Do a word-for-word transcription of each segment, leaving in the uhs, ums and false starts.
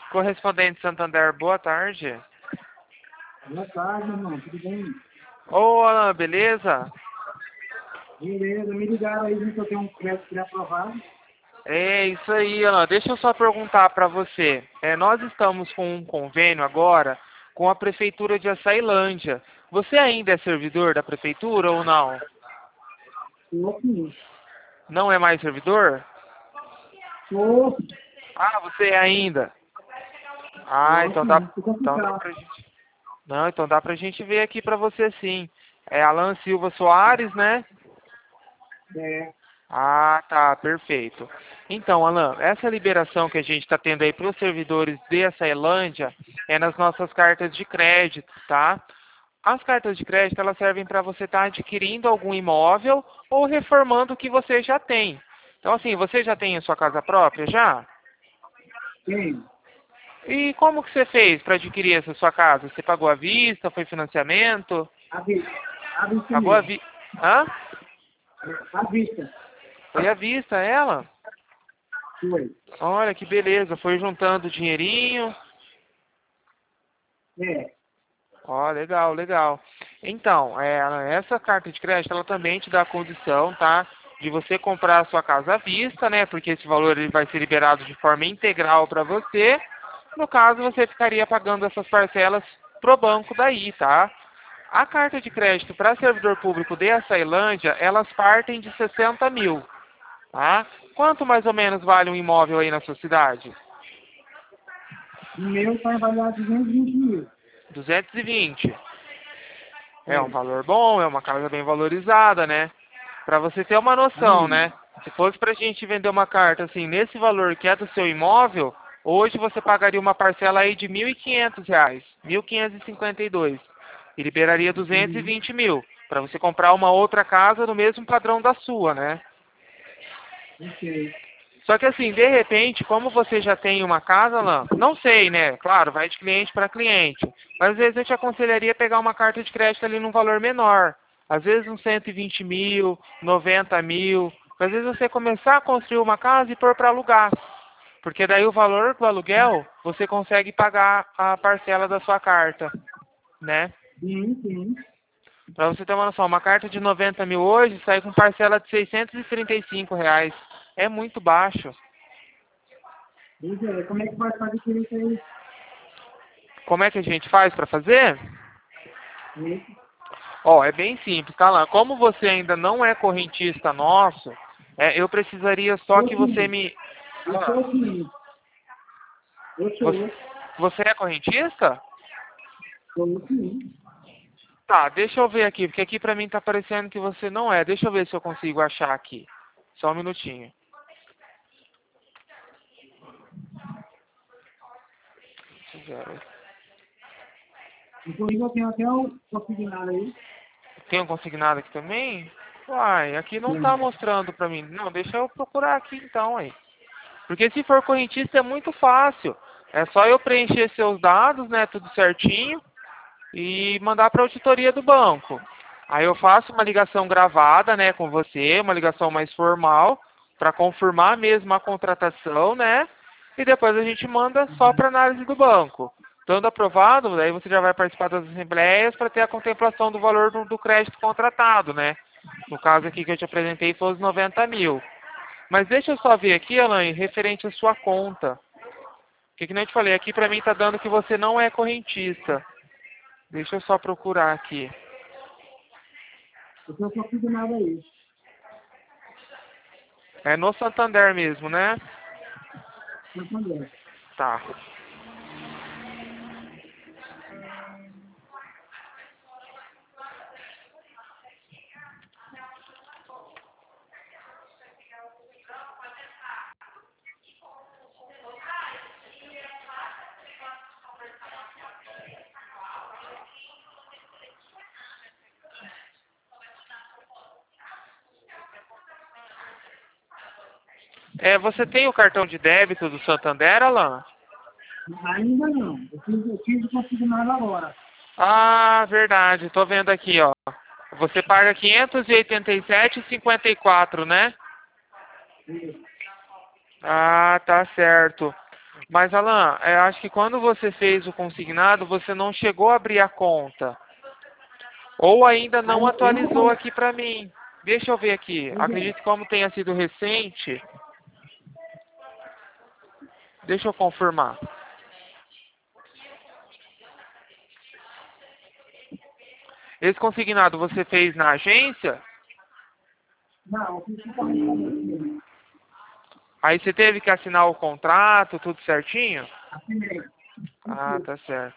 Correspondente Santander, boa tarde. Boa tarde, irmão. Tudo bem? Ô, Alan, beleza? Beleza. Me ligaram aí, viu que eu tenho um crédito pré-aprovado. É isso aí, Alan. Deixa eu só perguntar para você. É, nós estamos com um convênio agora com a Prefeitura de Açailândia. Você ainda é servidor da Prefeitura ou não? Tô aqui. Não é mais servidor? Tô. Ah, você é ainda? Ah, Tô então dá, aqui. Tô então dá complicado. pra gente... Não, então dá pra gente ver aqui pra você sim. É Alan Silva Soares, né? É. Ah, tá, perfeito. Então, Alan, essa liberação que a gente está tendo aí para os servidores de Açailândia é nas nossas cartas de crédito, tá? As cartas de crédito, elas servem para você estar adquirindo algum imóvel ou reformando o que você já tem. Então, assim, você já tem a sua casa própria, já? Tem. E como que você fez para adquirir essa sua casa? Você pagou à vista, foi financiamento? À vista. À vista Pagou à mesmo. vista? Hã? À vista. Foi à vista ela? Foi. Olha que beleza, foi juntando dinheirinho. É. Ó, legal, legal. Então, é, essa carta de crédito, ela também te dá a condição, tá? De você comprar a sua casa à vista, né? Porque esse valor ele vai ser liberado de forma integral para você. No caso, você ficaria pagando essas parcelas pro banco daí, tá? A carta de crédito para servidor público de Açailândia, elas partem de sessenta mil, tá? Quanto mais ou menos vale um imóvel aí na sua cidade? O meu tá avaliado duzentos e vinte mil. duzentos e vinte. É um É. valor bom, é uma casa bem valorizada, né? Para você ter uma noção, Hum. né? Se fosse para a gente vender uma carta assim, nesse valor que é do seu imóvel, hoje você pagaria uma parcela aí de mil e quinhentos reais, mil quinhentos e cinquenta e dois. E liberaria duzentos e Uhum. vinte mil para você comprar uma outra casa no mesmo padrão da sua, né? Ok. Só que assim, de repente, como você já tem uma casa, Lan, não sei, né? Claro, vai de cliente para cliente. Mas às vezes eu te aconselharia pegar uma carta de crédito ali num valor menor. Às vezes uns cento e vinte mil, noventa mil. Às vezes você começar a construir uma casa e pôr para alugar. Porque daí o valor do aluguel, você consegue pagar a parcela da sua carta, né? Sim, sim. Para você ter uma noção, uma carta de noventa mil hoje sai com parcela de seiscentos e trinta e cinco reais. É muito baixo. Pois é. Como é que vai fazer isso aí? Como é que a gente faz para fazer? Esse. Ó, é bem simples, tá lá. Como você ainda não é correntista nosso, é, eu precisaria só Tô que você sim. me... Eu Ah, sou sim. Eu você, sou. você é correntista? Sou sim. Tá, deixa eu ver aqui, porque aqui pra mim tá parecendo que você não é. Deixa eu ver se eu consigo achar aqui. Só um minutinho. Zero. Inclusive eu tenho até o consignado aí. Tem um consignado aqui também? Uai, aqui não tá Tem. mostrando pra mim. Não, deixa eu procurar aqui então aí. Porque se for correntista é muito fácil. É só eu preencher seus dados, né, tudo certinho. E mandar para a auditoria do banco. Aí eu faço uma ligação gravada, né, com você, uma ligação mais formal, para confirmar mesmo a contratação, né? E depois a gente manda só Uhum. para análise do banco. Estando aprovado, daí você já vai participar das assembleias para ter a contemplação do valor do, do crédito contratado, né? No caso aqui que eu te apresentei foi os noventa mil. Mas deixa eu só ver aqui, Alain, referente à sua conta. Porque que nem eu te falei, aqui para mim está dando que você não é correntista. Deixa eu só procurar aqui. Eu tenho consignado aí. É no Santander mesmo, né? Santander. Tá. É, você tem o cartão de débito do Santander, Alan? Ainda não. Eu fiz, eu fiz o consignado agora. Ah, verdade. Tô vendo aqui, ó. Você paga quinhentos e oitenta e sete e cinquenta e quatro, né? Isso. Ah, tá certo. Mas, Alan, é, acho que quando você fez o consignado, você não chegou a abrir a conta. Ou ainda Aí não eu eu não atualizou vou. aqui pra mim. Deixa eu ver aqui. Acredito que como tenha sido recente. Deixa eu confirmar. Esse consignado você fez na agência? Não, eu fiz totalmente. Aí você teve que assinar o contrato, tudo certinho? Assinei. Ah, tá certo.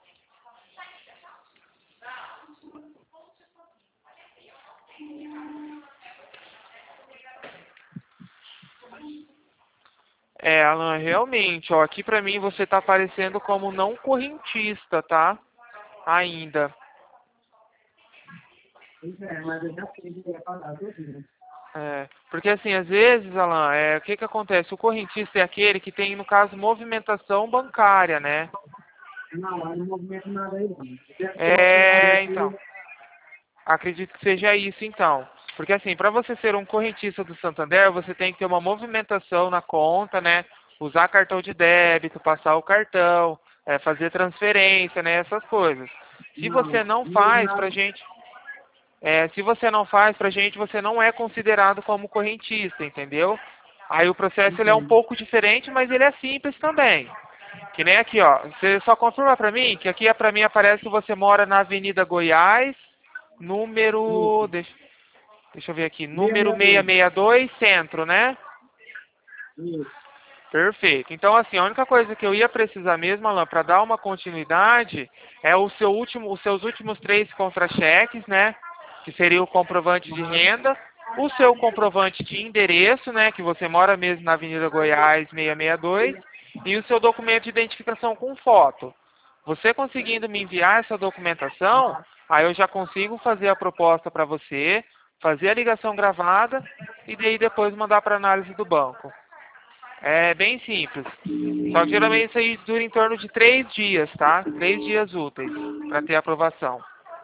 É, Alan, realmente, ó, aqui pra mim você tá aparecendo como não correntista, tá? Ainda. Pois é, mas eu já fiz, eu ia pagar tudo. É, porque assim, às vezes, Alan, é, o que que acontece? O correntista é aquele que tem, no caso, movimentação bancária, né? Não, aí não movimento nada aí, não. Deve ter uma coisa É, então. aqui. Acredito que seja isso, então. Porque assim, para você ser um correntista do Santander, você tem que ter uma movimentação na conta, né? Usar cartão de débito, passar o cartão, é, fazer transferência, né? Essas coisas. Se Não, você não não houve faz nada. pra gente, é, se você não faz pra gente, você não é considerado como correntista, entendeu? Aí o processo ele é um Entendo. pouco diferente, mas ele é simples também. Que nem aqui, ó. Você só confirma pra mim que aqui pra mim aparece que você mora na Avenida Goiás, número. Isso. Deixa, deixa eu ver aqui. Número seiscentos e sessenta e dois. seiscentos e sessenta e dois, centro, né? Isso. Perfeito. Então, assim, a única coisa que eu ia precisar mesmo, Alan, para dar uma continuidade, é o seu último, os seus últimos três contra-cheques, né? Que seria o comprovante de renda, o seu comprovante de endereço, né? Que você mora mesmo na Avenida Goiás seiscentos e sessenta e dois, e o seu documento de identificação com foto. Você conseguindo me enviar essa documentação, aí eu já consigo fazer a proposta para você, fazer a ligação gravada e daí depois mandar para análise do banco. É bem simples. Só que geralmente isso aí dura em torno de três dias, tá? Três dias úteis para ter aprovação.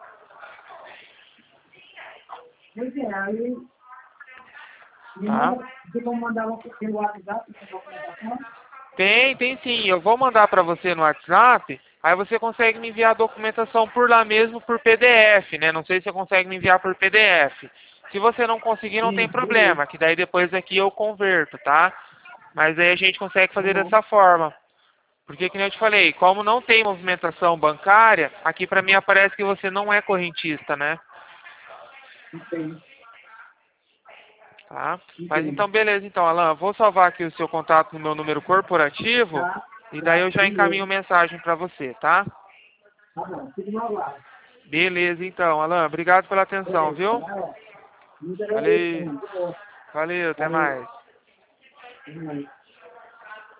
Pois é, aí me Tá? manda, tem como mandar uma- pelo WhatsApp essa documentação? Tem, tem sim. Eu vou mandar para você no WhatsApp. Aí você consegue me enviar a documentação por lá mesmo por P D F, né? Não sei se você consegue me enviar por P D F. Se você não conseguir, não tem Isso, beleza. problema, que daí depois aqui eu converto, tá? Mas aí a gente consegue Tá fazer bom. dessa forma. Porque, que nem eu te falei, como não tem movimentação bancária, aqui pra mim aparece que você não é correntista, né? Entendo. Tá? Mas Entendo. então, beleza, então, Alan, vou salvar aqui o seu contato no meu número corporativo Tá? e daí Tá? eu já encaminho Beleza. mensagem pra você, tá? Tá bom. Fico no aguardo. Beleza, então, Alan, obrigado pela atenção, Beleza. viu? Tá, ó. Muito agradeço, Valeu, mano. Muito bom. valeu, até Valeu. mais. Até mais.